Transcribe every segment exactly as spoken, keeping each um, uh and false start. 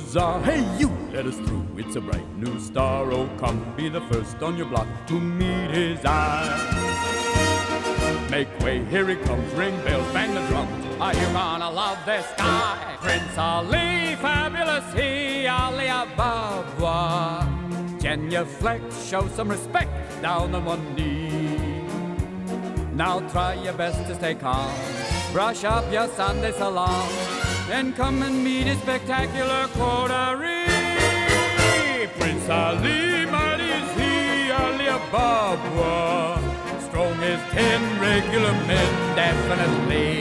Huzzah! Hey, you! Let us through. It's a bright new star. Oh, come, be the first on your block to meet his eye. Make way, here he comes. Ring bells, bang the drums. Are you gonna love this guy? Prince Ali, fabulous he, Ali Ababa. Genuflect, show some respect, down on one knee. Now try your best to stay calm. Brush up your Sunday salon. Then come and meet his spectacular coterie. Prince Ali, mighty is he, Ali Ababa. Strong as ten regular men, definitely.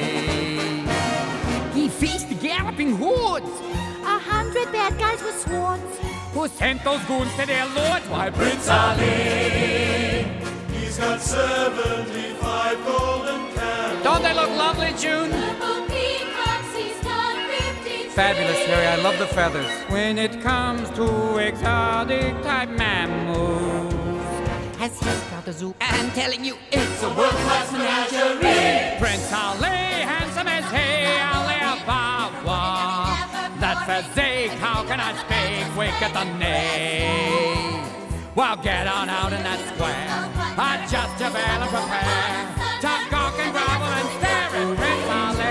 He faced the galloping hordes. A hundred bad guys with swords. Who sent those goons to their lords? Why, Prince Ali, he's got seventy-five golden candles. Don't they look lovely, June? Purple peacocks, he's got fifty. Fabulous, Harry. I love the feathers. When it comes to exotic type mammals, has he got a zoo? I'm telling you, it's a world-class menagerie. Prince Ali, handsome as he, Ali Ababa. That physique, how can I speak? Weak at the knee. Well, get on out in that square. Adjust your veil and prepare to gawk and grovel and stare at Prince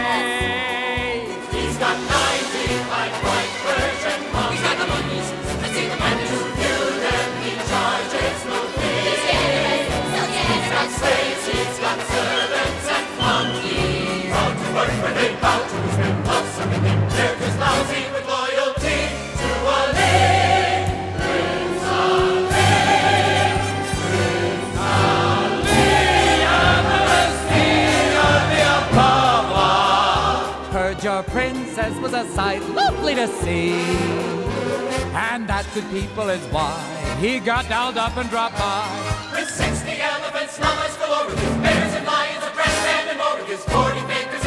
Ali. He's got ninety-five white Persian monkeys. He's got the monkeys. I see the And monkeys. to view them, he charges no fee. He's got slaves, he's got servants and flunkies. Proud to work when they bow to his will. Love serving him, they're just lousy with loyalty to Ali. Prince Ali, Prince Ali, Everlasting Ali Ababa. Heard your princess was a sight lovely to see, and that good people is why he got dialed up and dropped by. With sixty elephants, llamas galore, with his bears and lions, a brass band and more, with his forty bakers